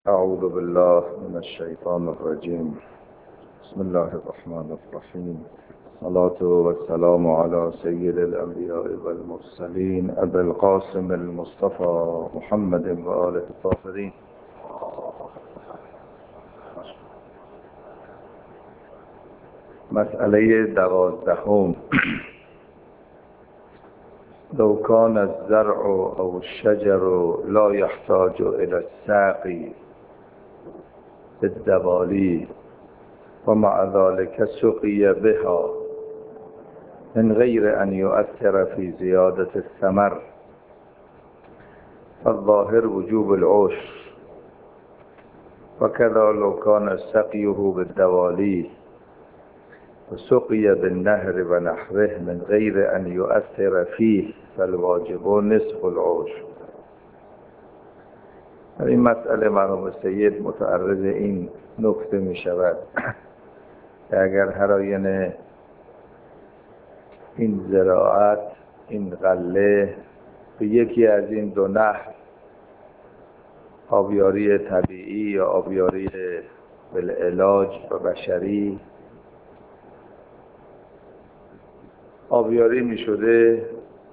أعوذ بالله من الشيطان الرجيم. بسم الله الرحمن الرحيم. الصلاة والسلام على سيد الأنبياء والمرسلين أبي القاسم المصطفى محمد وآله الطاهرين. مسئله 12. لو كان الزرع أو الشجر لا يحتاج إلى الساقي بالدوالي ومع ذلك سقي بها من غير أن يؤثر في زيادة الثمر فالظاهر وجوب العشر، وكذا لو كان سقيه بالدوالي وسقي بالنهر ونحوه من غير أن يؤثر فيه فالواجب نصف العشر. این مسئله مرحوم سید متعرض این نکته می شود که اگر هر آینه این زراعت، این غله به یکی از این دو نهر، آبیاری طبیعی یا آبیاری بالعلاج و بشری، آبیاری می شده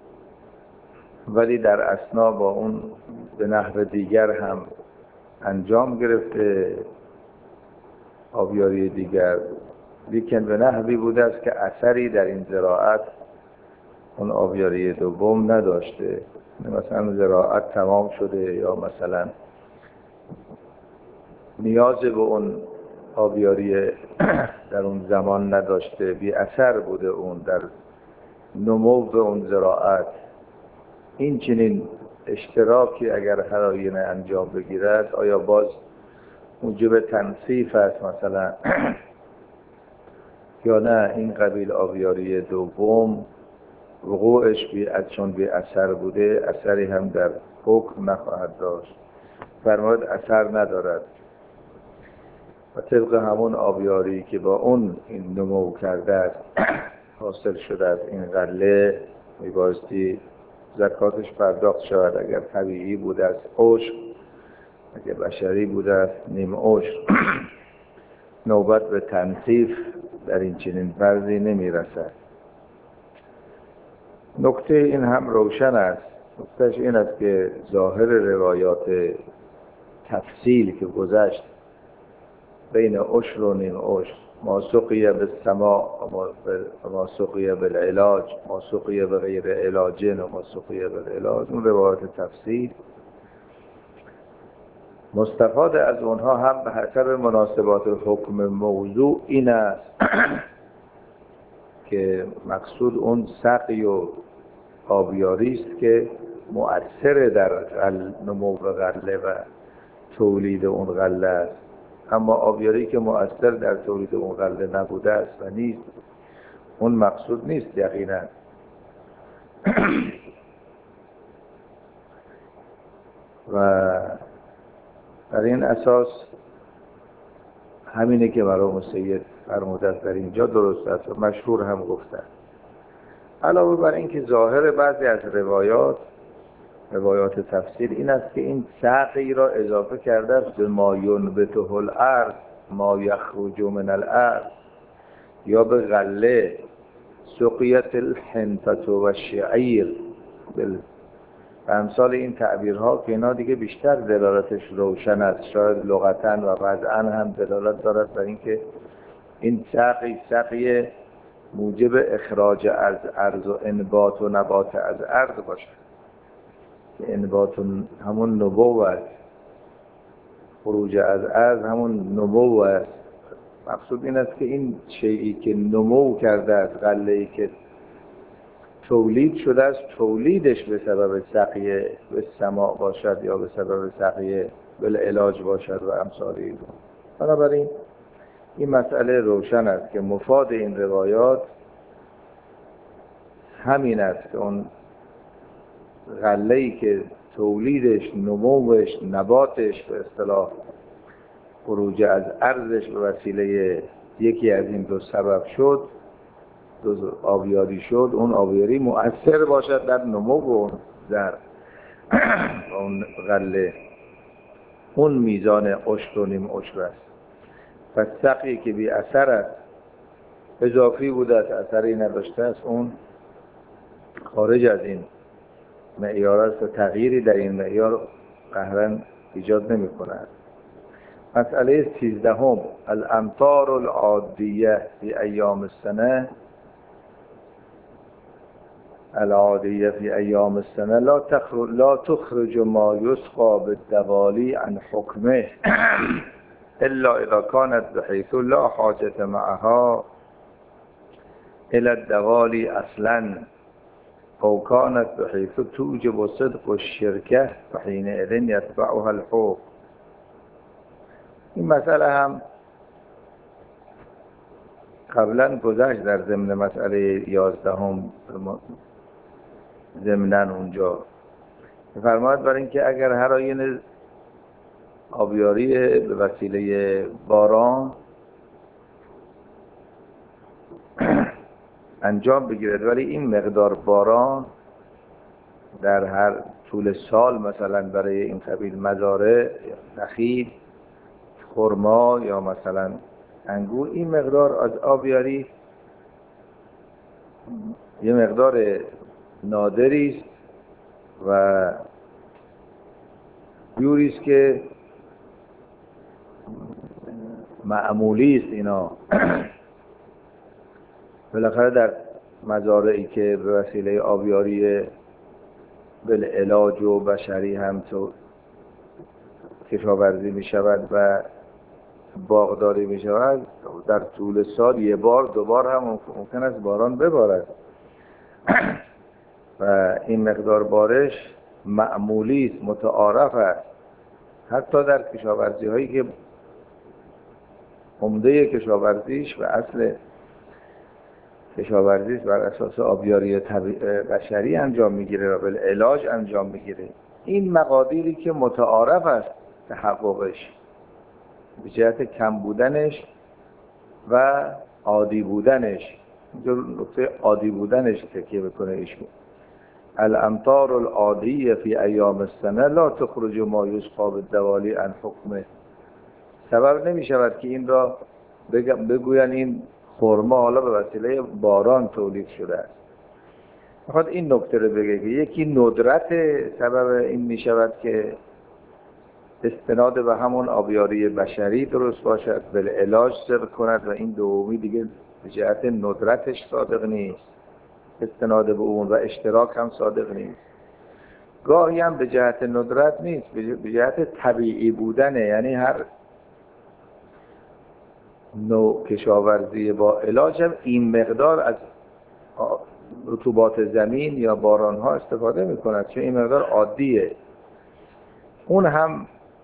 ولی در اثنا با اون به نحو دیگر هم انجام گرفته آبیاری دیگر، لیکن به نحوی بوده است که اثری در این زراعت اون آبیاری دوم نداشته. مثلا زراعت تمام شده یا مثلا نیاز به اون آبیاری در اون زمان نداشته، بی اثر بوده اون در نمو اون زراعت. این چنین اشتراکی اگر هر آینه انجام بگیرد، آیا باز موجب تنصیف است مثلا یا نه این قبیل آبیاری دوم وقوعش چون بی اثر بوده اثری هم در حکم نخواهد داشت؟ فرمود اثر ندارد و طبق همون آبیاری که با اون این نمو کرده است حاصل شده است این غله، میبایستی زکاتش پرداخت شود. اگر طبیعی بوده است عشر، اگر بشری بوده است نیم عشر. نوبت به تنصیف در این چنین فرضی نمی رسد. نکته این هم روشن است. نکتهش این است که ظاهر روایات تفصیل که گذشت بین عشر و نیم عشر، ما سقی بالسماء و ما سقی بالعلاج، ما سقی بغیر علاج و ما سقی بالعلاج، اون روایات تفصیل مستفاد از اونها هم به حسب مناسبات حکم موضوع این است که مقصود اون سقی و آبیاری است که مؤثر در نمو غله و تولید اون غله است. اما آبیاری که مؤثر در تولید اون غله نبوده است و نیست، اون مقصود نیست یقینا. و در این اساس همینه که مرحوم سید فرموده در اینجا درست است و مشهور هم گفتن. علاوه بر این که ظاهر بعضی از روایات تفسیر این است که این سقی را اضافه کرده است به ما ینبته الارض، ما یخرج من الارض، یا به غله سقیت الحنطه و الشعیر و امثال این تعبیرها که اینا دیگه بیشتر دلالتش روشن است. شاید لغتاً و وضعاً هم دلالت دارد بر اینکه این سقی موجب اخراج از ارض و انبات و نبات از ارض باشد. انبات همون نمو است، خروج از ارض همون نمو است. مقصود این است که این شیئی که نمو کرده است، غله‌ای که تولید شده است، تولیدش به سبب سقی به سماع باشد یا به سبب سقی بالعلاج باشد و امثال این. بنابراین این مسئله روشن است که مفاد این روایات همین است که اون غله‌ای که تولیدش، نموش، نباتش به اصطلاح خروج از ارضش به وسیله یکی از این دو سبب شد، دو آبیاری شد، اون آبیاری مؤثر باشد در نمو اون زرع اون غله. اون میزان عشر و نیم عشر است. پس سقی که بی اثر است، اضافی بوده است، اثری نداشته است، اون خارج از این معیار است و تغییری در این معیار قهرن ایجاد نمی کند. مسئله 13 الامطار العادیه فی ایام السنه. العادیه فی ایام السنه لا تخرج ما یسقى بالدوالی عن حکمه الا اذا كانت بحيث لا حاجة معها الى الدوالی اصلا او كانت بحيث توجب صدق الشركه فحينئذ يتبعها الحكم. این مسئله هم قبلا گذشت در ضمن مسئله 11 ضمناً اونجا فرماید برای اینکه اگر هر آینه آبیاری به وسیله باران انجام بگیرد ولی این مقدار باران در هر طول سال مثلا برای این قبیل مزارع نخیل، خرما یا مثلا انگور، این مقدار از آبیاری یه مقدار نادری است و یوری است که معمولی است. اینا بالاخره در مزارعی که به وسیله آبیاری بالعلاج و بشری هم تو کشاورزی می شود و باغداری می شود، در طول سال یه بار دو بار هم ممکن است باران ببارد و این مقدار بارش معمولی است، متعارف است. حتی در کشاورزی هایی که عمده کشاورزیش و اصل کشاورزیش بر اساس آبیاری بشری انجام میگیره و بالعلاج انجام میگیره، این مقادیری که متعارف است تحققش به جهت کم بودنش و عادی بودنش، نقطه عادی بودنش تکیه بکنه ایشون. الامطار العادیه فی ایام السنه لا تخرج ما یسقى بالدوالی عن حکمه. سبب نمی شود که این را بگوین این خرما حالا به وسیله باران تولید شده است. میخواد این نکته رو بگه که یکی ندرت سبب این می شود که استناد به همون آبیاری بشری درست باشد، بالعلاج صدق کند، و این دومی دیگه به جهت ندرتش صادق نیست، استناد به اون و اشتراک هم صادق نیست. گاهی هم به جهت ندرت نیست، به جهت طبیعی بودنه، یعنی هر نوع کشاورزی با علاج هم این مقدار از رطوبات زمین یا بارانها استفاده میکند، چون این مقدار عادیه. اون هم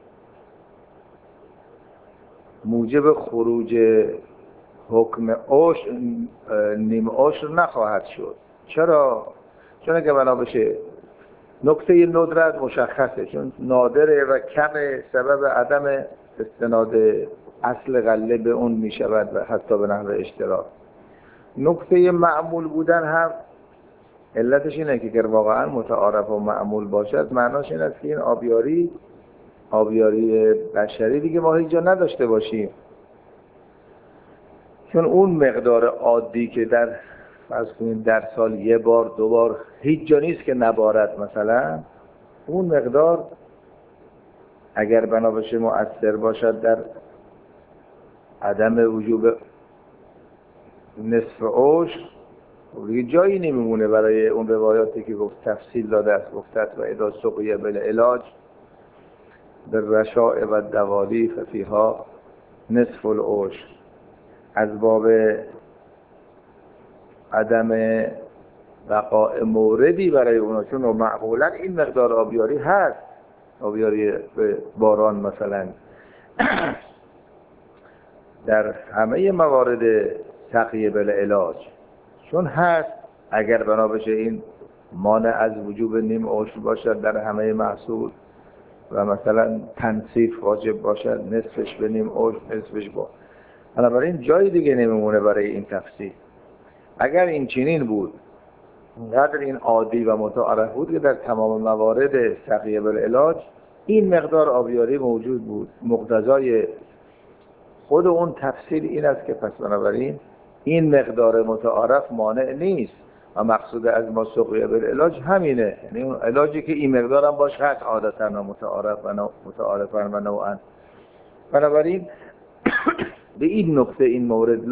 موجب خروج حکم عشر نیم عشر نخواهد شد. چرا؟ چون اگه بنا بشه نکته ندرت مشخصه، چون نادره و کم، سبب عدم استناد اصل غله به اون می شود و حتی به نحو اشتراک. نکته معمول بودن هم علتش اینه که اگر واقعا متعارف و معمول باشد، معناش این است که این آبیاری بشری دیگه ما هیچ جا نداشته باشیم، چون اون مقدار عادی که در سال یه بار دو بار هیچ جا نیست که نبارد، مثلا اون مقدار اگر بنا بشه مؤثر باشد در عدم وجوب نصف عشر، دیگه جایی نمیمونه برای اون روایاتی که گفت تفصیل داده است، گفتت و اذا سقی بالعلاج بالرشاء و الدوالی ففیها نصف العشر، از باب عدم بقاء موردی برای اونا، چون معمولا این مقدار آبیاری هست، آبیاری به باران مثلا در همه موارد سقی بالعلاج چون هست، اگر بنا بشه این مانع از وجوب نیم عشر باشد در همه محصول و مثلا تنصیف واجب باشد، نصفش به نیم عشر، نصفش با، بنابراین جایی دیگه نمیمونه برای این تفصیل. اگر این چنین بود، اینقدر این عادی و متعارف بود که در تمام موارد سقی بالعلاج این مقدار آبیاری موجود بود. مقتضای خود اون تفسیر این است که پس بنابراین این مقدار متعارف مانع نیست و مقصود از ما سقیه بالعلاج همینه، یعنی اون علاجی که این مقدار هم باش هست عادتا و متعارفا و نوعا. بنابراین به این نقطه این مورد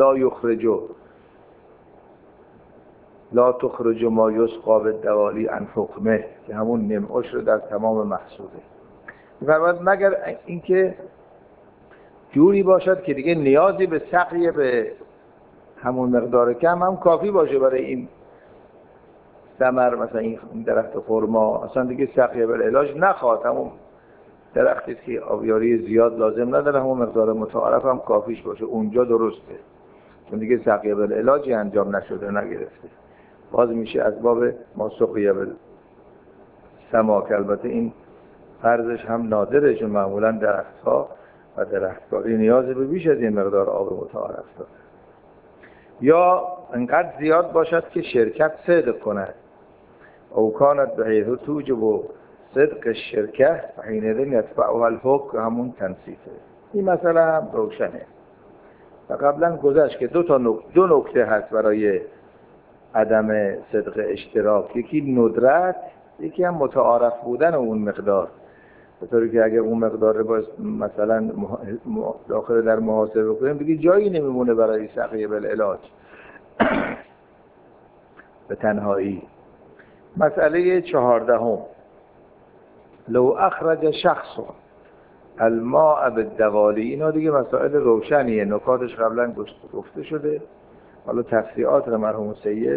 لا تخرج ما یسقى بالدوالی عن حکمه که همون نیم عشر در تمام محصوله. فرمود مگر اینکه جوری باشد که دیگه نیازی به سقی به همون مقدار کم هم کافی باشه برای این ثمر، مثلا این درخت خرما اصلا دیگه سقی بالعلاج نخواد، همون درختی که آبیاری زیاد لازم نداره همون مقدار متعارف هم کافیش باشه، اونجا درسته، چون دیگه سقی بالعلاجی انجام نشده نگرفته. باز میشه از باب ما سقی بالسما که البته این فرضش هم نادره، چون معمولا درختها و درختکاری نیاز به بیش از این مقدار آب متعارف داره. یا انقدر زیاد باشد که شرکت صدق کند، او کانت به حیث توجب صدق الشرکه حینئذ یتبعها الحکم، همون تنصیفه. این مسئله هم روشنه و قبلا گذشت که دو نکته هست برای عدم صدق اشتراک، یکی ندرت، یکی هم متعارف بودن اون مقدار، به طوری که اگر اون مقدار رو باز مثلا داخل در محاسبه کنیم دیگه جایی نمیمونه برای سقی بالعلاج به تنهایی. مسئله 14 لو اخرج شخص الماء بالدوالی، اینا دیگه مسائل روشنیه، نکاتش قبلا گفته شده، حالا تفصیلات رو مرحوم سید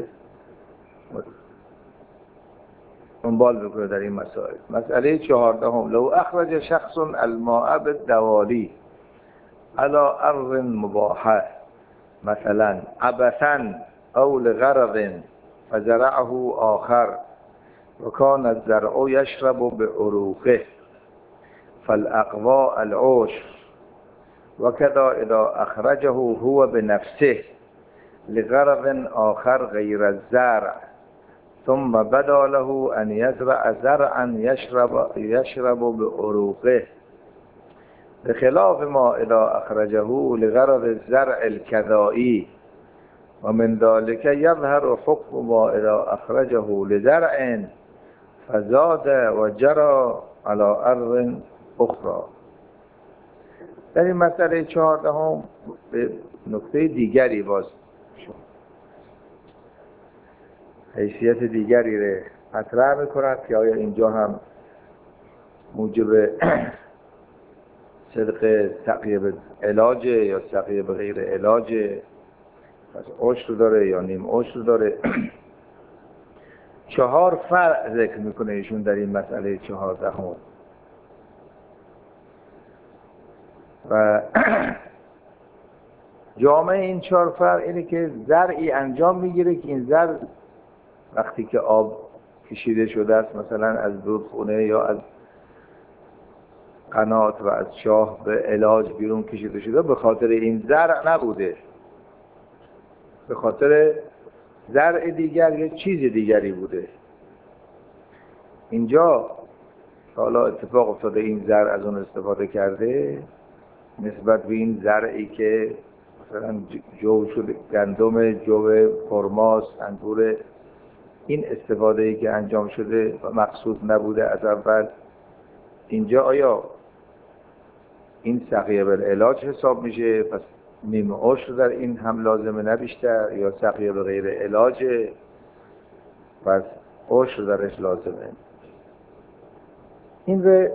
دنبال بکنه در این مسائل. مسئله 14 لو اخرج شخص الماء بالدوالی على ارض مباحه مثلا عبثا او لغرض فزرعه آخر وكان الزرع يشرب بعروقه فالاقوى العشر وكذا اذا اخرجه هو بنفسه لغرض آخر غير الزرع ثم بدا له ان يزرع زرعا يشرب بعروقه بخلاف ما اذا اخرجه لغرض الزرع الكذائي ومن ذلك يظهر حكم ما اذا اخرجه لزرع فزاد وجرى على ارض اخرى. در این مسئله 14 به نکته دیگری باز حیثیت دیگری رو مطرح می‌کند که آیا اینجا هم موجب صدق سقی به علاج یا سقی به غیر علاج، پس عشر داره یا نیم عشر داره. 4 فرع ذکر میکنه ایشون در این مسئله 14 و جامع این 4 فرع اینه که زرعی انجام میگیره که این زرع وقتی که آب کشیده شده است مثلا از رودخونه یا از قنات و از چاه به علاج بیرون کشیده شده، به خاطر این زرع نبوده، به خاطر زرع دیگر یا چیز دیگری بوده. اینجا حالا اتفاق افتاده این زرع از اون استفاده کرده نسبت به این زرعی که مثلا جو شده، گندم، جو خرماس، انگور، این استفاده‌ای که انجام شده و مقصود نبوده از اول. اینجا آیا این سقیه بالعلاج حساب میشه؟ پس نیم عشر در این هم لازمه نه بیشتر، یا سقیه به غیر علاج پس عشر درش لازمه؟ این به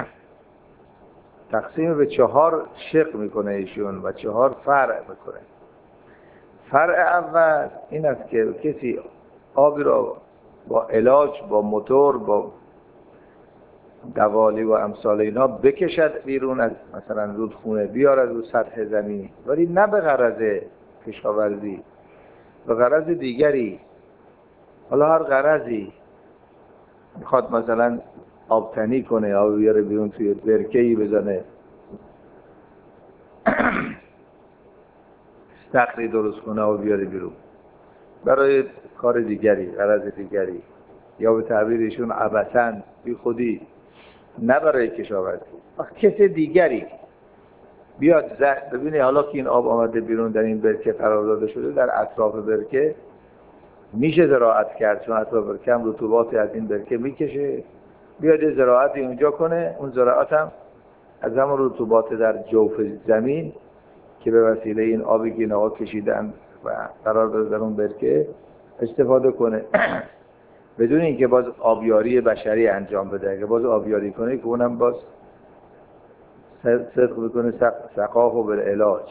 تقسیم به 4 شق میکنه ایشون و 4 فرع میکنه. فرع اول این است که کسی آبی را با علاج، با موتور، با دوالی و امثال اینا بکشد بیرون از مثلا رودخونه، بیارد رو سطح زمین، ولی نه به غرض کشاورزی، به غرض دیگری. حالا هر غرضی میخواد مثلا آبتنی کنه، آب بیاره بیرون توی برکه‌ای بزنه، استخری درست کنه و بیاره بیرون برای کار دیگری، غرض دیگری، یا به تعبیر ایشون عبثاً، بی خودی نه برای کشاورزی. کسی دیگری بیاد ببینی حالا که این آب آمده بیرون در این برکه قرار داده شده، در اطراف برکه میشه زراعت کرد، چون اطراف برکه هم رطوباتی از این برکه میکشه، بیاد زراعتی اونجا کنه. اون زراعت هم از همون رطوبات در جوف زمین که به وسیله این آبی که اینا کشیدن و قرار داده در اون برکه استفاده کنه بدون اینکه باز آبیاری بشری انجام بده. اگه باز آبیاری کنه که اونم باز صدق بکنه سقاه و بالعلاج.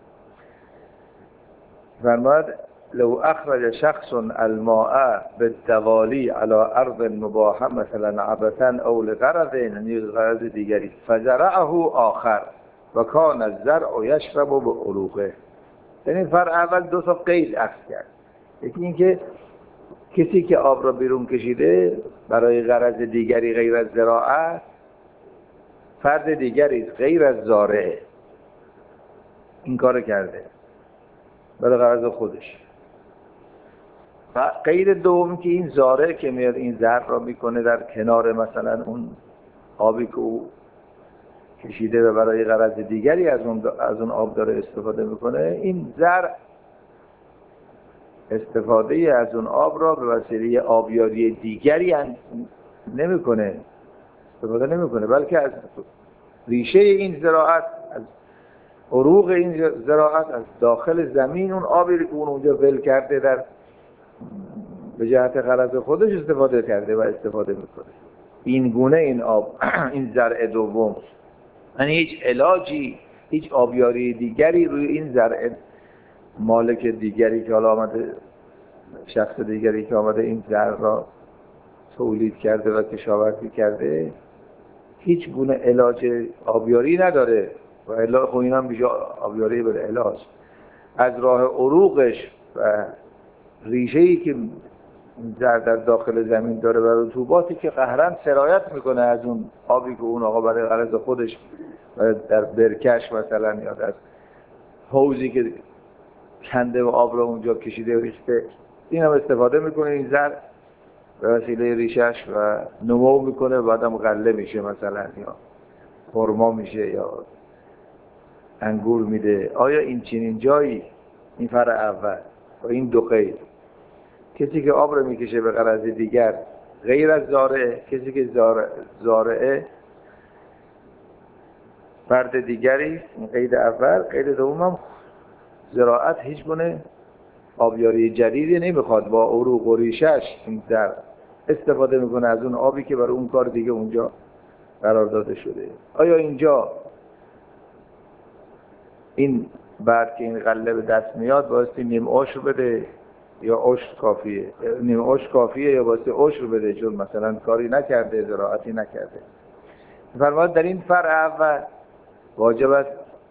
فرماید لو اخرج شخص الماء بالدوالی على ارض مباحه مثلا عبثا او لغرض، یعنی غرض دیگری، فزرعه آخر و کان الزرع یشرب بعروقه. یعنی فرع اول دو تا قید اخذ کرد. یکی اینکه کسی که آب را بیرون کشیده برای غرض دیگری غیر از زراعت، فرد دیگری غیر از زارع این کار کرده برای غرض خودش. و قید دوم که این زارع که میاد این زرع را میکنه در کنار مثلا اون آبی که او کشیده و برای غرض دیگری از اون آب داره استفاده میکنه، این زرع استفاده از اون آب را به وسیله آبیاری دیگری نمیکنه، استفاده نمیکنه، بلکه از ریشه این زراعت، از عروق این زراعت، از داخل زمین اون آبی که اون اونجا ول کرده در به جهت غرض خودش استفاده کرده و استفاده میکنه. این گونه این آب این زرع دوم، یعنی هیچ علاجی، هیچ آبیاری دیگری روی این زرع مالک دیگری که حالا آمده، شخص دیگری که آمده این زرع را تولید کرده و کشاورزی کرده، هیچ گونه علاج آبیاری نداره. و الا خب این هم میشه آبیاری بر علاج. از راه عروقش و ریشه‌ای که در داخل زمین داره و رطوباتی که قهرن سرایت میکنه از اون آبی که اون آقا برای غرض خودش در برکش مثلا یا در حوضی که کنده و آب را اونجا کشیده و ریخته، این هم استفاده میکنه این زرع به وسیله ریشش و نمو میکنه، بعدم غله میشه مثلا یا خرما میشه یا انگور میده. آیا این چنین جایی، این فرع اول و این دو قید، کسی که آب رو میکشه به غرض دیگر غیر از زارعه، کسی که زارعه فرد دیگری، این قید اول. قید دوم هم زراعت هیچ گونه آبیاری جدیدی نمیخواد، با عروق و ریشش این در استفاده میکنه از اون آبی که برای اون کار دیگه اونجا قرار داده شده. آیا اینجا این بعد که این غله به دست میاد بایستی نیم عشر بده یا عشر کافیه؟ نیم عشر کافیه یا بایستی عشر بده چون مثلا کاری نکرده، زراعتی نکرده؟ فرماید در این فرع اول واجب است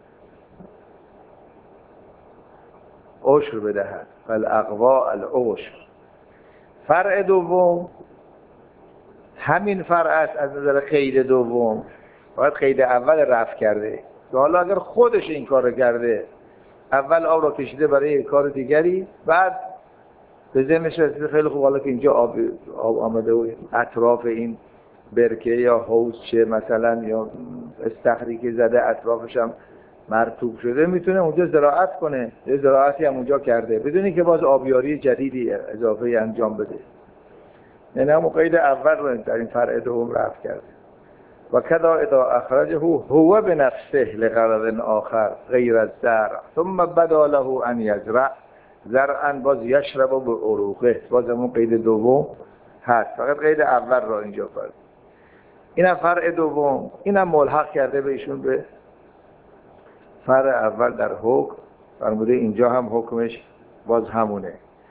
عشر بدهد، فالاقوا العشر. فرع دوم همین فرع است از نظر قید دوم، باید قید اول رفع کرده. که حالا اگر خودش این کار کرده، اول آب را کشیده برای کار دیگری، بعد به ذهنش رسید خیلی خوب حالا که اینجا آب آمده و اطراف این برکه یا حوض چه مثلا یا استخری که زده اطرافش هم مرطوب شده، میتونه اونجا زراعت کنه. یه زراعتی هم اونجا کرده بدونی که باز آبیاری جدیدی اضافه انجام بده. یعنی همون قید اول رو در این فرع دوم رفع کرده. و کذا اذا اخرجه هو بنفسه لغرض آخر غیر الزرع ثم بدا له ان یزرع زرعا باز یشرب بعروقه، باز همون قید دوم هست، فقط قید اول را اینجا فرد. این هم فرع دوم، این هم ملحق کرده به ایشون به فرع اول در حکم. فرموده اینجا هم حکمش باز همونه،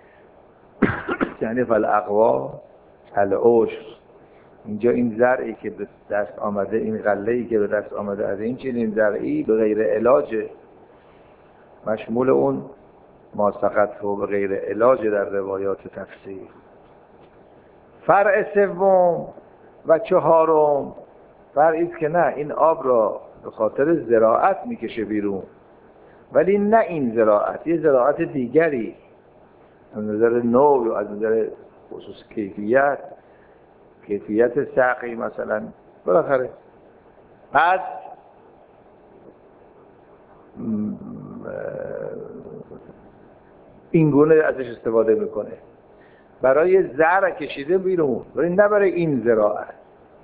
یعنی فالاقوا العشر. اینجا این زرعی که به دست آمده، این غله‌ای که به دست آمده از این چنین زرعی به غیر علاج، مشمول اون ما سقط و به غیر علاج در روایات تفسیر. فرع سوم و چهارم فرعی است که نه، این آب را به خاطر زراعت میکشه بیرون، ولی نه این زراعت، یه زراعت دیگری از نظر نوع و از نظر خصوص کیفیت سقی مثلا بالاخره. بعد این گونه ازش استفاده میکنه برای زرع کشیده بیرون، ولی نه برای این زراعت،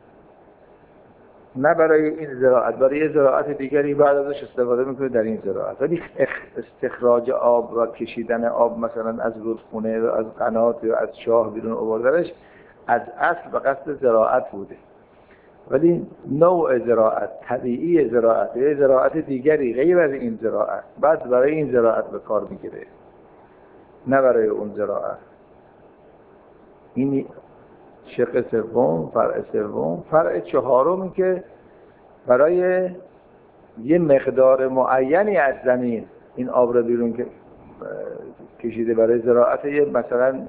نه برای این زراعت، برای یه زراعت دیگری بعد ازش استفاده میکنه در این زراعت. ولی استخراج آب و کشیدن آب مثلا از رودخونه و از قنات یا از چاه بیرون آوردنش از اصل به قصد زراعت بوده، ولی نوع زراعت، طبیعی زراعت یا زراعت دیگری غیر از این زراعت بعد برای این زراعت به کار میگیره، نه برای اون زراعت. این شق سوم، فرع سوم. فرع چهارمی که برای یه مقدار معینی از زمین این آب رو بیرون که کشیده برای زراعت، یه مثلا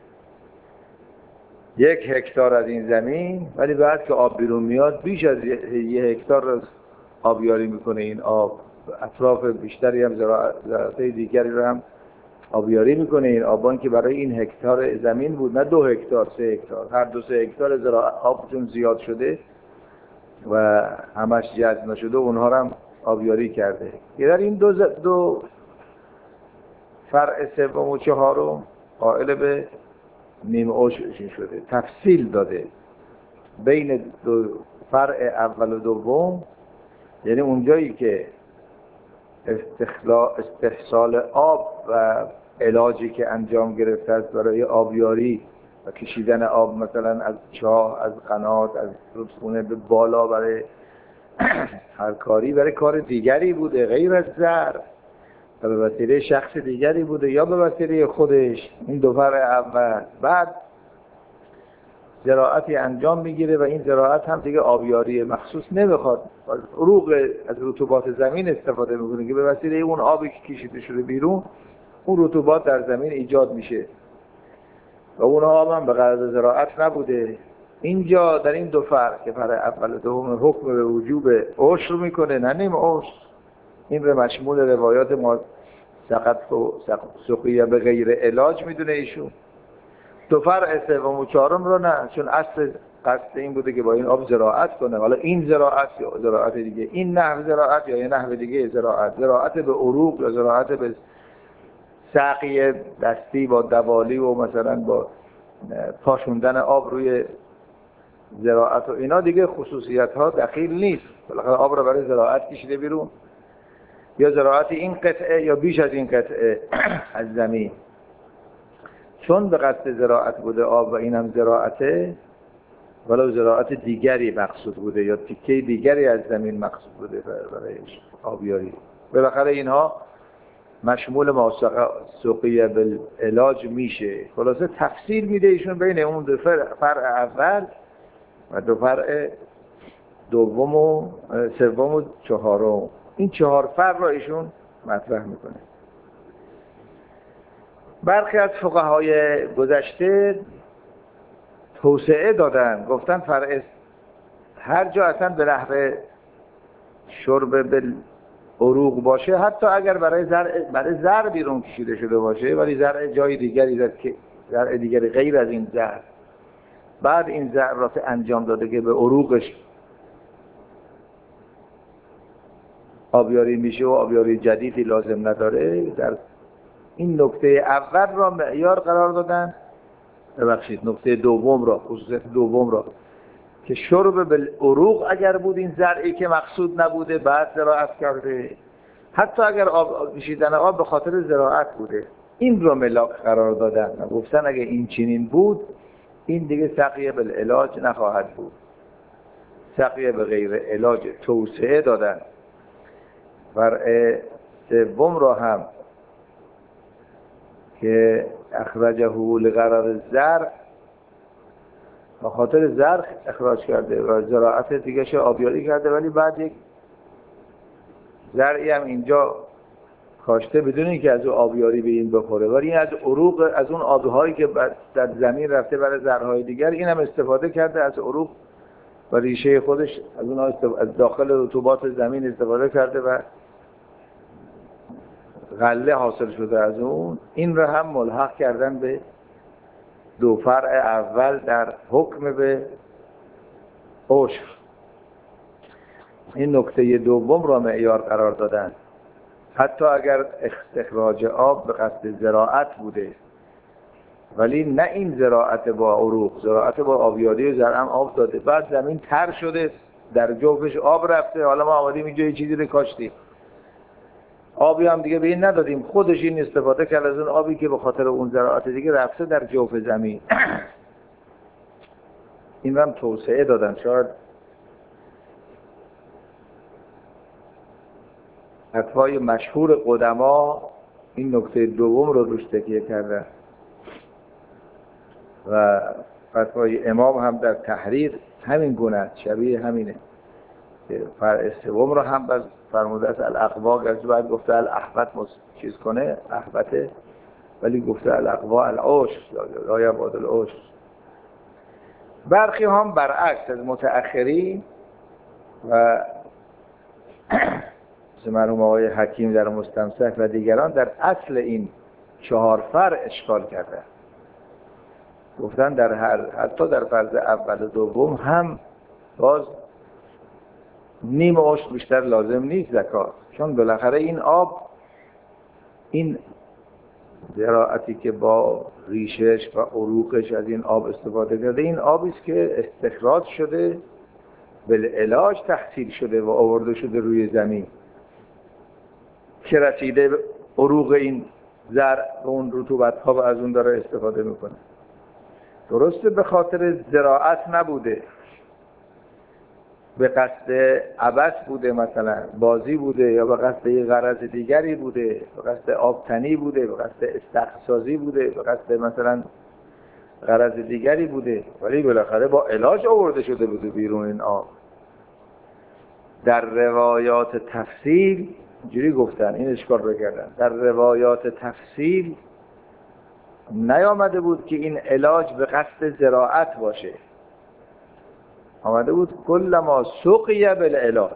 1 هکتار از این زمین، ولی بعد که آب بیرون میاد بیش از 1 هکتار رو آبیاری میکنه. این آب اطراف بیشتری هم زراعت دیگری رو هم آبیاری میکنه. این آبان که برای این هکتار زمین بود، نه 2 هکتار 3 هکتار، هر 2-3 هکتار زراعت آب چون زیاد شده و همش جذب نشده اونها رو هم آبیاری کرده. در این دو فرع سوم و چهارم قائل به نیم عشر شده، تفصیل داده بین دو فرع اول و دوم، یعنی اونجایی که استحصال آب و علاجی که انجام گرفته است برای آبیاری و کشیدن آب مثلا از چاه، از قنات، از رودخونه به بالا برای هر کاری، برای کار دیگری بوده غیر از زرع و به وسیله شخص دیگری بوده یا به وسیله خودش. این دو فرع اول. بعد زراعتی انجام میگیره و این زراعت هم دیگه آبیاری مخصوص نمیخواد، از عروق از رطوبات زمین استفاده میکنه که به وسیله اون آبی که کشیده شده بیرون اون رطوبات در زمین ایجاد میشه و اون آب هم به غرض زراعت نبوده. اینجا در این دو فرع که فرع اول و دوم حکم به وجوب عشر میکنه، نه نیم عشر. این به مشمول روایات ما سقط و سقیه به غیر علاج میدونه ایشون. دو فرع سوم و چهارم رو نه، چون اصل قصد این بوده که با این آب زراعت کنه. حالا این زراعت یا زراعت دیگه، این نحو زراعت یا یه نحو دیگه زراعت، زراعت به عروق یا زراعت به سقی دستی با دوالی و مثلا با پاشوندن آب روی زراعت و اینا دیگه خصوصیت ها دخیل نیست. بالاخره آب رو برای زراعت کشیده بیرون، یا زراعت این قطعه یا بیش از این قطعه از زمین، چون به قصد زراعت بوده آب و این هم زراعته، ولو زراعت دیگری مقصود بوده یا تیکه دیگری از زمین مقصود بوده برای آبیاری. بالاخره اینها مشمول ما سقیه بالعلاج میشه. خلاصه تفصیل میده ایشون بین اون دو فرع اول و دو فرع دوم و سوم و چهارم. این 4 فرع را ایشون مطرح میکنه. برخی از فقهای گذشته توسعه دادن، گفتن فرع هر جا اصلا به نحو شرب بالعروق باشه، حتی اگر برای زرع بیرون کشیده شده باشه، ولی زرع جای دیگری زرع دیگری غیر از این زرع بعد این زرع را انجام داده که به عروقش آبیاری میشه و آبیاری جدیدی لازم نداره، در این نکته اول را معیار قرار دادن. نکته دوم را، خصوصیت دوم را که شرب بالعروق اگر بود این زرعی که مقصود نبوده بعد زراعت کرده، حتی اگر آب کشیدن آب به خاطر زراعت بوده، این را ملاک قرار دادن. گفتن اگه این چنین بود این دیگه سقیه بالعلاج نخواهد بود، سقیه به غیر علاج توسعه دادن. فرع سوم را هم که اخرجه لغرض الزرع، به خاطر زرع اخراج کرده و زراعت دیگه شه آبیاری کرده، ولی بعد یک زرعی هم اینجا کاشته بدون اینکه از اون آبیاری به این بخوره، ولی این از عروق، از اون آبهایی که در زمین رفته برای زرعهای دیگر، این هم استفاده کرده از عروق و ریشه خودش، از اون از داخل رطوبات زمین استفاده کرده و غله حاصل شده از اون. این را هم ملحق کردن به دو فرع اول در حکم به عشر. این نکته دوم را معیار قرار دادن. حتی اگر استخراج آب به قصد زراعت بوده، ولی نه این زراعت با عروق، زراعت با آبیاری زرعم آب داده، بعد زمین تر شده، در جوفش آب رفته، حالا ما آمدیم اینجا یه چیزی رو کاشتیم، آبی هم دیگه به این ندادیم، خودش این استفاده کرد از اون آبی که به خاطر اون زراعت دیگه رفته در جوف زمین. این هم توسعه دادن. شاید فتوای مشهور قدما این نکته دوم رو روش تکیه کردن و فتوای امام هم در تحریر همین گونه است، شبیه همینه که فرع سوم رو هم باز فرموده است الاقوا، گرچه باید گفته الاحوط چیز کنه احوطه، ولی گفته الاقوا العشر لا یبعد العشر. برخی هم برعکس از متأخرین و مرحوم آقای حکیم در مستمسک و دیگران در اصل این 4 فرع اشکال کرده، گفتن در حتی در فرض اول و دوم هم باز نیم عشر بیشتر لازم نیست زکات، چون بالاخره این آب، این زراعتی که با ریشش و عروقش از این آب استفاده کرده، این آبی است که استخراج شده، بالعلاج تحصیل شده و آورده شده روی زمین که رسیده عروق این زرع و اون رطوبت‌ها و از اون داره استفاده میکنه. درسته به خاطر زراعت نبوده، به قصد عبث بوده، مثلا بازی بوده، یا به قصد یه غرض دیگری بوده، به قصد آبتنی بوده، به قصد استخسازی بوده، به قصد مثلا غرض دیگری بوده، ولی بالاخره با علاج آورده شده بوده بیرون این آب. در روایات تفصیل اینجوری گفتن، این اشکال رو کردن، در روایات تفصیل نیامده بود که این علاج به قصد زراعت باشه، آمده بود کل ما سقی بالعلاج،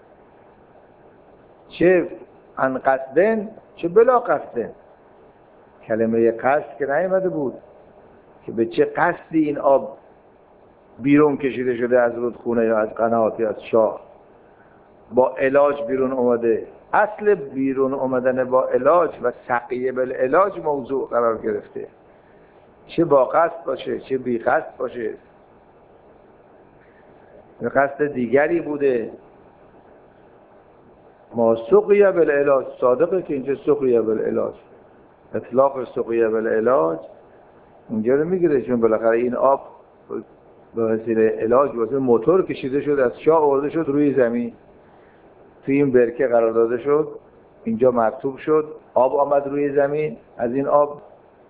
چه عن قصدن چه بلا قصدن. کلمه قصد که نیامده بود که به چه قصدی این آب بیرون کشیده شده از رودخونه یا از قنات یا از شاه، با علاج بیرون اومده. اصل بیرون اومدن با علاج و سقیه بالعلاج موضوع قرار گرفته، چه با قصد باشه چه بی قصد باشه، به قصد دیگری بوده. ما سقیه بالعلاج، صادقه که اینجا سقیه بالعلاج، اطلاق سقیه بالعلاج اینجا رو میگیره، چون بالاخره این آب به وسیله علاج واسه موتور کشیده شد، از شاه آورده شد روی زمین، توی این برکه قرار داده شد، اینجا مرطوب شد، آب آمد روی زمین، از این آب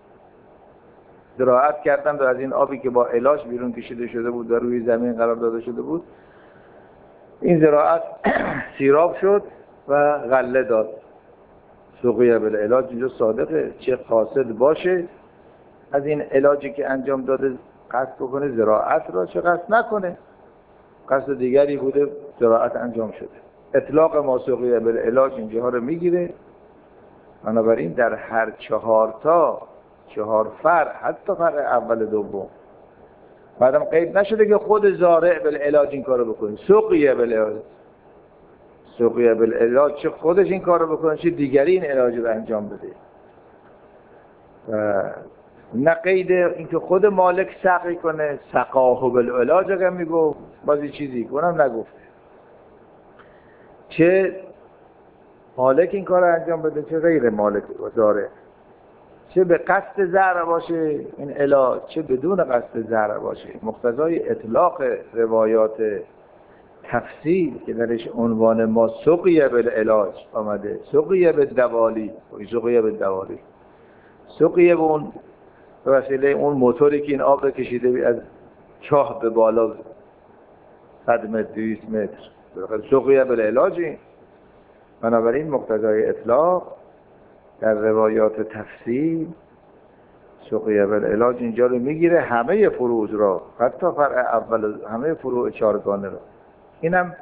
زراعت کردند و از این آبی که با علاج بیرون کشیده شده بود و روی زمین قرار داده شده بود، این زراعت سیراب شد و غله داد. سقیه بالعلاج اینجا صادقه، چه قاصد باشه از این علاجی که انجام داده قصد بکنه زراعت را، چه قصد نکنه قصد دیگری بوده زراعت انجام شده. اطلاق ما سقیه بالعلاج اینجاها رو میگیره. بنابراین در هر 4 فرع، حتی فرع اول دوم، بعدم قید نشده که خود زارع بالعلاج این کارو بکنه. سقیه بالعلاج، سقیه بالعلاج چه خودش این کارو بکنه چه دیگری این علاج رو انجام بده. نه قید اینکه خود مالک سقی کنه، سقاه بالعلاج اگر میگفت بازی چیزی کنم نگفته، چه مالک این کار رو انجام بده چه غیر مالک و زارع، چه به قصد زرع باشه این علاج چه بدون قصد زرع باشه. مقتضای اطلاق روایات تفصیل که درش عنوان ما سقیه بالعلاج آمده، سقیه بالدوالی، سقیه بالدوالی، سقیه به اون به وسیله اون موتوری که این آب رو کشیده از چاه به بالا 100 متر 200 متر، سقیه بالعلاج. بنابراین مقتضای اطلاق در روایات تفصیل سقیه بالعلاج اینجا رو میگیره، همه فروع را، حتی فرع اول، همه فروع 4گانه را. اینم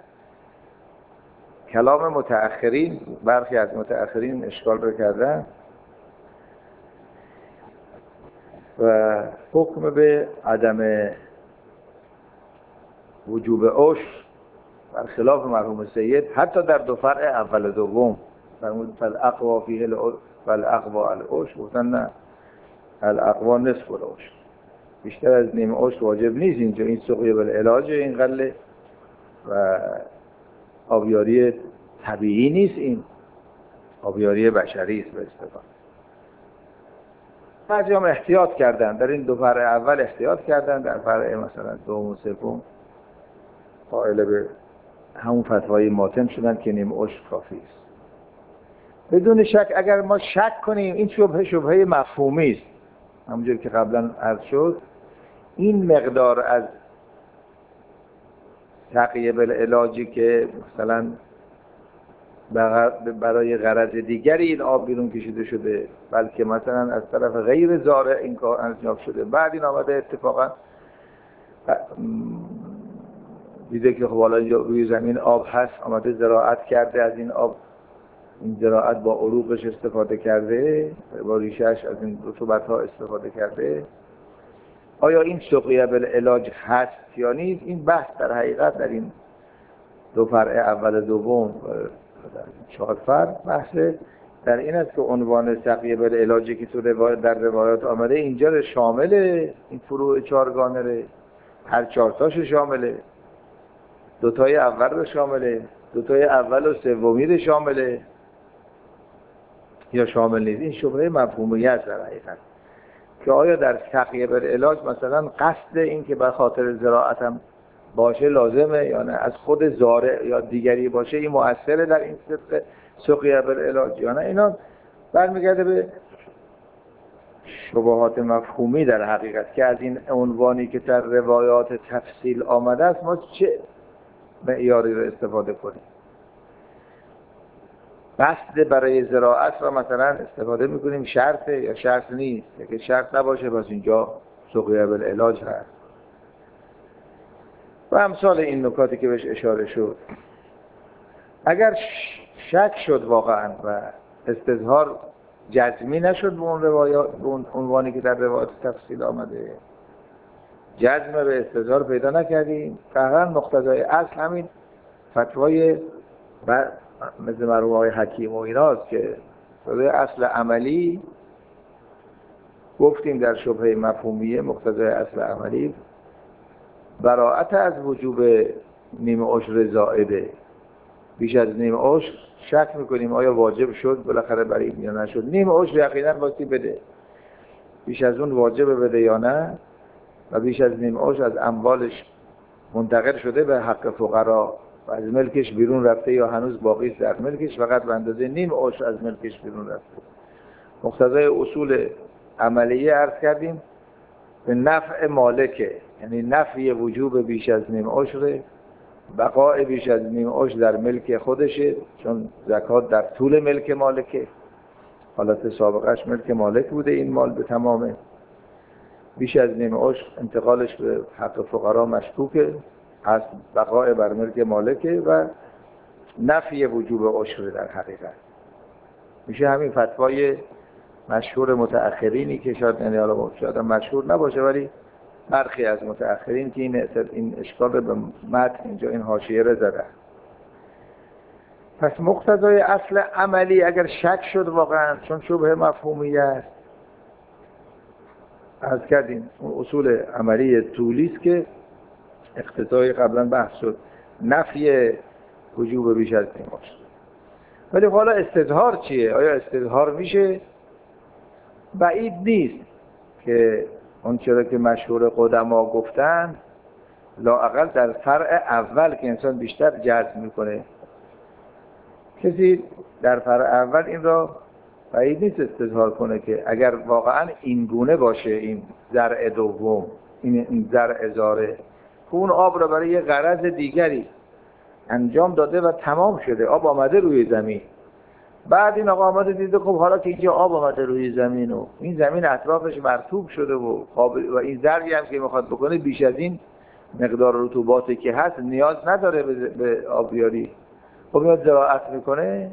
کلام متأخرین، برخی از متأخرین اشکال رو کردن و حکم به عدم وجوب عشر برخلاف مرحوم سید حتی در دو فرع اول و دوم فرمود فالاقوا فیه فالاقوا العشر، گفتن نه الاقوا نصف العشر، بیشتر از نیم عشر واجب نیست اینجا. این سقیه بالعلاج این غله و آبیاری طبیعی نیست، این آبیاری بشری است به اصطلاح. بعضی هم احتیاط کردن در این دو فرع اول، احتیاط کردن در فرع مثلا دوم و سوم قائل به همون فتوای ماتن شدن که نیم عشر کافی است. بدون شک اگر ما شک کنیم این شبهه مفهومی است، همونجور که قبلا عرض شد، این مقدار از سقیه بالعلاجی که مثلا برای غرض دیگری این آب بیرون کشیده شده، بلکه مثلا از طرف غیر زارع این کار انجام شده، بعد این آمده اتفاقا دیده که خب حالا روی زمین آب هست، آمده زراعت کرده، از این آب این زراعت با عروقش استفاده کرده، با ریشه‌اش از این رطوبت‌ها استفاده کرده، آیا این سقیه بالعلاج هست یا نیست؟ این بحث در حقیقت در این دو فرع اول و دوم چهار فرع بحث در این است که عنوان سقیه بالعلاجی که تو در روایات آمده اینجا رو شامله، این فروع چهارگانه هر چهارتاش شامله، دوتای اول رو شامله، دوتای اول و سومی رو شامله یا شامل نیست. این شبهه مفهومیت در حقیقت که آیا در سقیه بالعلاج مثلا قصد این که به خاطر زراعت هم باشه لازمه یا نه، از خود زارع یا دیگری باشه این مؤثره در این سقیه بالعلاج یا نه. اینا برمیگرده به شبهات مفهومی در حقیقت که از این عنوانی که در روایات تفصیل آمده است ما چه معیاری رو استفاده کنیم. قصد برای زراعت را مثلا استفاده میکنیم شرطه یا شرط نیست، اگه شرط نباشه پس اینجا سقیه بالعلاج هست و امثال این نکاتی که بهش اشاره شد. اگر شک شد واقعا و استظهار جزمی نشد به اون روایات، به اون عنوانی که در روایات تفصیل آمده، جزم به استظهار پیدا نکردیم، فقط مقتضای اصل همین فتوای مثل مرحوم آقای حکیم و ایناست که مقتضای اصل عملی گفتیم در شبهه مفهومیه، مقتضای اصل عملی براءت از وجوب نیم عشر زائده. بیش از نیم عشر شک میکنیم آیا واجب شد بالاخره برای این یا نشد. نیم عشر یقینا باید بده، بیش از اون واجب بده یا نه، و بیش از نیم عشر از اموالش منتقل شده به حق فقرا و از ملکش بیرون رفته یا هنوز باقی است در ملکش، فقط به اندازه نیم عشر از ملکش بیرون رفته. مقتضای اصول عملیه عرض کردیم به نفع مالکه، یعنی نفی وجوب بیش از نیم عشر، بقای بیش از نیم عشر در ملک خودشه، چون زکات در طول ملک مالکه، حالت سابقش ملک مالک بوده این مال به تمامه. بیش از نیم عشر انتقالش به حق فقرا مشکوکه، از بقای بر ملک مالکه و نفی وجوب عشر در حقیقت میشه همین فتوای مشهور متأخرینی که شاید یعنی حالا شاید مشهور نباشه ولی برخی از متأخرین که این اشکال به متن اینجا این حاشیه رو زده. پس مقتضای اصل عملی اگر شک شد واقعا، چون شبهه مفهومیه است، عرض کردیم اون اصول عملی طولی است که اقتضای قبلا بحث شد، نفی وجوب بیش از نیم عشر. ولی حالا استظهار چیه؟ آیا استظهار میشه؟ بعید نیست که اون چرا که مشهور قدما گفتن لااقل در فرع اول که انسان بیشتر جزم میکنه، کسی در فرع اول این را بعید نیست استظهار کنه که اگر واقعا این گونه باشه این زرع دوم، این زرع زاره، اون آب را برای یه غرض دیگری انجام داده و تمام شده، آب آمده روی زمین، بعد این آقا آمده دیده خب حالا که اینجا آب آمده روی زمین و این زمین اطرافش مرطوب شده و این زرعی هم که میخواد بکنه بیش از این مقدار رطوباتی که هست نیاز نداره به آبیاری، خب میاد زراعت میکنه.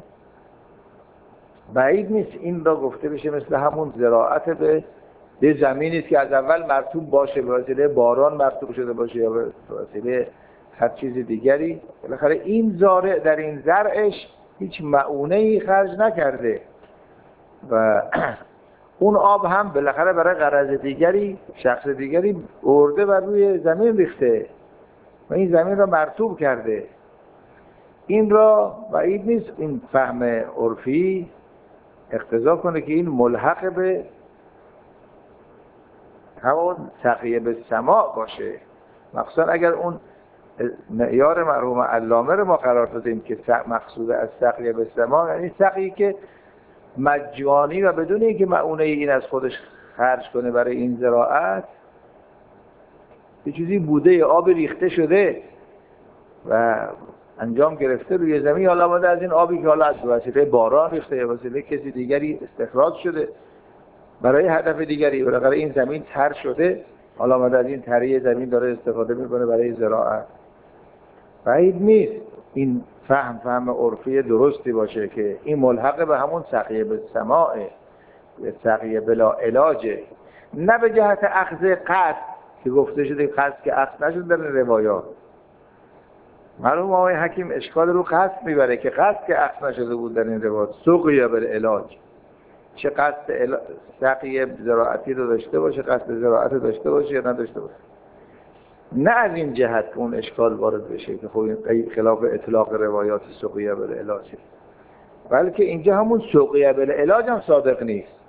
بعید نیست این را گفته بشه مثل همون زراعت به زمینی است که از اول مرطوب باشه، به وسیله باران مرطوب شده باشه یا به وسیله هر چیز دیگری. بالاخره این زارع در این زرعش هیچ مؤونه‌ای خرج نکرده و اون آب هم بالاخره برای غرض دیگری، شخص دیگری برده و روی زمین ریخته و این زمین را مرطوب کرده. این را بعید نیست این فهم عرفی اقتضا کنه که این ملحق به همون سقیه به سماع باشه، مخصوصا اگر اون معیار مرحوم علامه رو ما قرار دادیم که مقصود از سقیه به سماع یعنی سقیی که مجانی و بدون اینکه مؤونه این از خودش خرج کنه برای این زراعت، یه چیزی بوده، آب ریخته شده و انجام گرفته روی زمین، حالا آمده از این آبی که حالا از وسیله باران ریخته یا وسیله کسی دیگری استخراج شده برای هدف دیگری، بالاخره این زمین تر شده، حالا آمده از این تری زمین داره استفاده میکنه برای زراعت. بعید نیست این فهم عرفی درستی باشه که این ملحق به همون سقیه به سماع، سقیه بلا علاجه، نه به جهت اخذ قصد که گفته شده قصد که اخذ نشد در روایات. معلوم آقای حکیم اشکال رو قصد میبره که قصد که اخذ نشده بود در این روایات، سقیه بالعلاج، چه قصد سقیه زراعتی رو داشته باشه، قصد زراعت داشته باشه یا نداشته باشه، نه از این جهت اون اشکال وارد بشه که خب این خلاف اطلاق روایات سقیه بالعلاج، بلکه اینجا همون سقیه بالعلاج هم صادق نیست،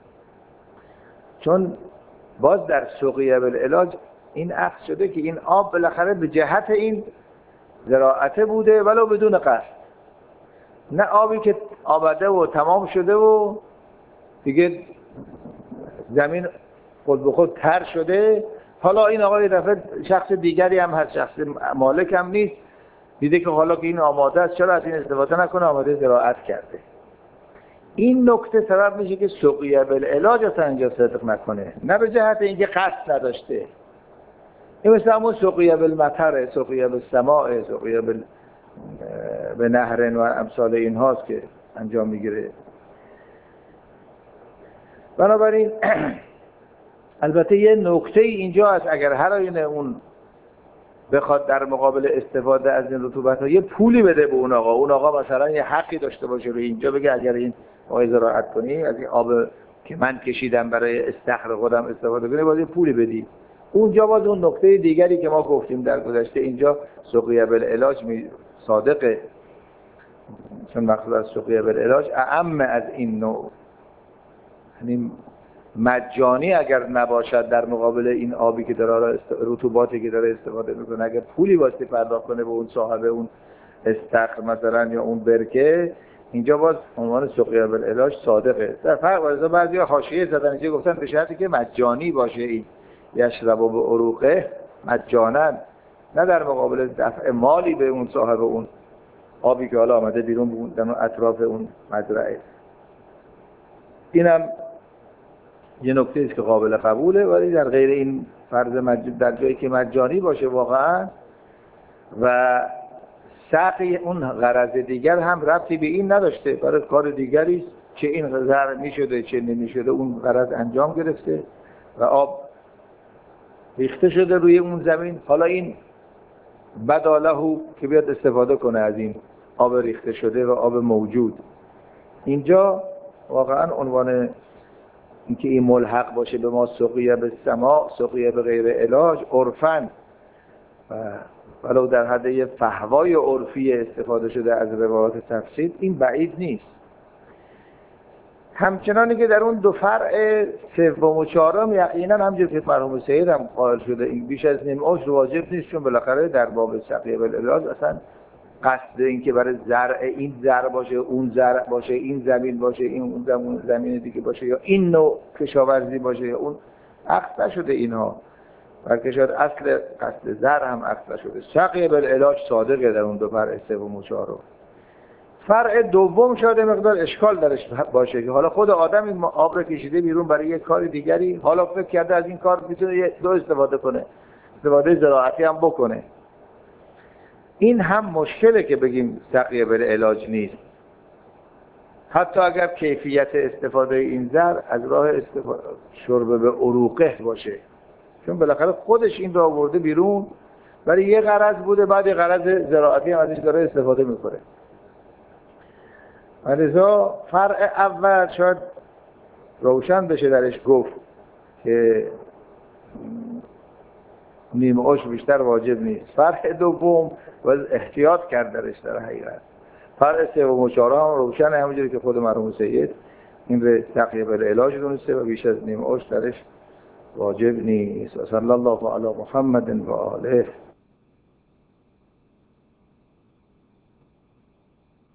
چون باز در سقیه بالعلاج این اخذ شده که این آب بالاخره به جهت این زراعته بوده ولو بدون قصد، نه آبی که آمده و تمام شده و دیگه زمین خود به خود تر شده، حالا این آقا یه دفعه شخص دیگری هم هست، شخص مالک هم نیست، دیده که حالا که این آماده است چرا از این استفاده نکنه، آماده زراعت کرده. این نکته سبب میشه که سقیه بالعلاج اصلا اینجا صدق نکنه، نه به جهت اینکه قصد نداشته. این مثل همون سقیه بالمطر، سقیه بالسماع، سقیه به نهر و امثال این هاست که انجام میگیره. بنابراین البته یه نکته اینجا هست، اگر هر آینه اون بخواد در مقابل استفاده از این رطوبت‌ها یه پولی بده به اون آقا مثلا یه حقی داشته باشه روی اینجا، بگه اگر این آقای زراعت کنی از این آب که من کشیدم برای استخر خودم استفاده کنی باید یه پولی بدی. اونجا باز اون نکته دیگری که ما گفتیم در گذشته، اینجا سقیه بالعلاج صادقه، چون مقصود از سقیه بالعلاج اعم از این نوع، یعنی مجانی اگر نباشد در مقابل این آبی که داره رطوباتی که داره استفاده میکنه، اگر پولی واسه پرداخت کنه به اون صاحب اون استخر مثلا یا اون برکه، اینجا باز عنوان سقیه بالعلاج صادقه. در فرق از بعضیا حاشیه زدن اینجا گفتن به شرطی که مجانی باشه، این یشرب به عروقه مجانا، نه در مقابل دفع مالی به اون صاحب اون آبی که حالا آمده بیرون در اطراف اون مزرعه. اینم یه نکته است که قابل قبوله، ولی در غیر این فرض در جایی که مجانی باشه واقعا و سقی اون غرض دیگر هم ربطی به این نداشته، برای کار دیگری است، چه این زرع میشده چه نمیشده اون غرض انجام گرفته و آب ریخته شده روی اون زمین، حالا این بداله که بیاد استفاده کنه از این آب ریخته شده و آب موجود. اینجا واقعا عنوان اینکه این ملحق باشه به ما سقیه به سماع، سقیه به غیر علاج عرفاً و ولو در حد یه فحوای عرفی استفاده شده از روایات تفسیر، این بعید نیست. همچنانی که در اون دو فرع سوم و چهارم یقینا همونجور که مرحوم سید هم قائل شده این بیش از نیم عشر واجب نیست، چون بالاخره در باب سقیه بالعلاج اصلا قصد این که برای زرع این زرع باشه، اون زرع باشه، این زمین باشه، این اون زمین دیگه باشه، یا این نوع کشاورزی باشه یا اون، عقد نشده اینها، بلکه شاید اصل قصد زرع هم عقد نشده. سقیه بالعلاج صادقه در اون دو فرع سوم و چهارم. فرع دوم شاید مقدار اشکال درش باشه که حالا خود آدم این آب رو کشیده بیرون برای یک کار دیگری، حالا فکر کرده از این کار میتونه دو استفاده کنه، استفاده زراعتی هم بکنه. این هم مشکله که بگیم سقیه بالعلاج نیست، حتی اگر کیفیت استفاده این زر از راه شرب به عروقه باشه، چون بالاخره خودش این را آورده بیرون ولی یه غرض بوده، بعد یه غرض زراعتی هم ازش داره استفاده میکنه. لذا فرع اول شاید روشن بشه درش گفت که نیمه عشر بیشتر واجب نیست. فرع دوم باید احتیاط کرد درش در حقیقت. فرع سوم و چهارم هم روشنه، همونجوری که خود مرحوم سید این رو تقیه بالعلاج دونسته و بیش از نیمه عشر درش واجب نیست. و صلی الله علی محمد و آله.